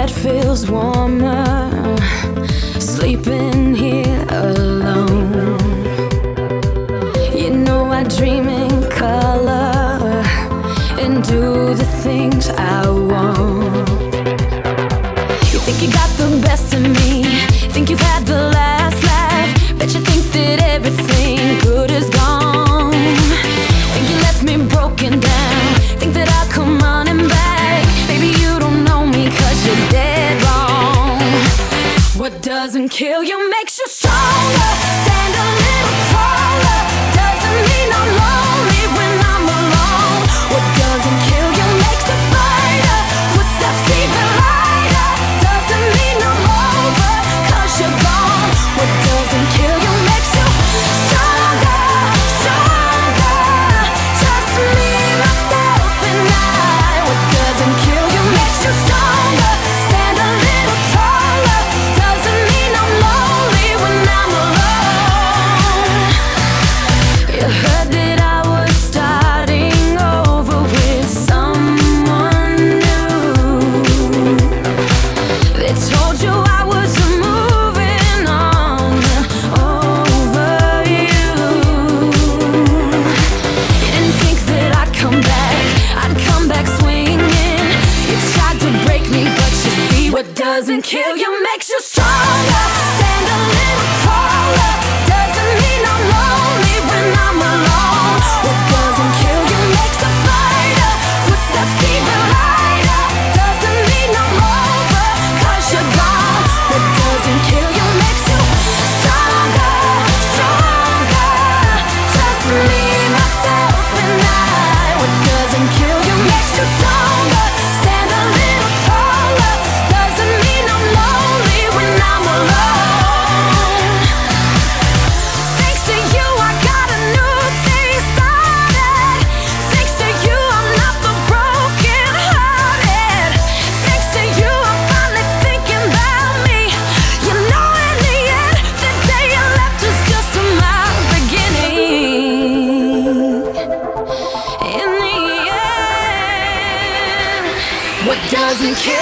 bed feels warmer, sleeping here alone. You know I dream in color and do the things I want. You think you got the best of me, think you've had the last laugh, bet you think that everything good is gone. Think you left me broken down, think that I'll come running back. Baby, you don't know me 'cause you're dead wrong. What doesn't kill you makes you stronger. Stand a little taller. Doesn't mean I'm lonely when I'm alone. What doesn't kill you makes a fighter. Footsteps even lighter. Doesn't mean I'm over 'cause you're gone. What doesn't kill you makes you stronger, stronger. Just me, myself, and I. What doesn't kill you makes you stronger. Stand a little taller. Doesn't mean I'm lonely when I'm alone. You heard that I was starting over with someone new. They told you I was moving on over you. You didn't think that I'd come back swinging. You tried to break me, but you see what doesn't kill you makes you stronger. Stand a little taller. Doesn't mean I'm lonely when I'm alone. What doesn't kill you makes a fighter. Footsteps even lighter. Doesn't mean I'm over 'cause you're gone. What doesn't kill you makes you stronger, stronger. Just me, myself, and I. What doesn't kill you makes you stronger. Stand a little taller. Doesn't mean I'm lonely when I'm alone. Thanks to you, I got a new thing started. Thanks to you, I'm not the broken hearted. Thanks to you, I'm finally thinking about me. You know, in the end, the day you left was just my beginning. In the end, what doesn't kill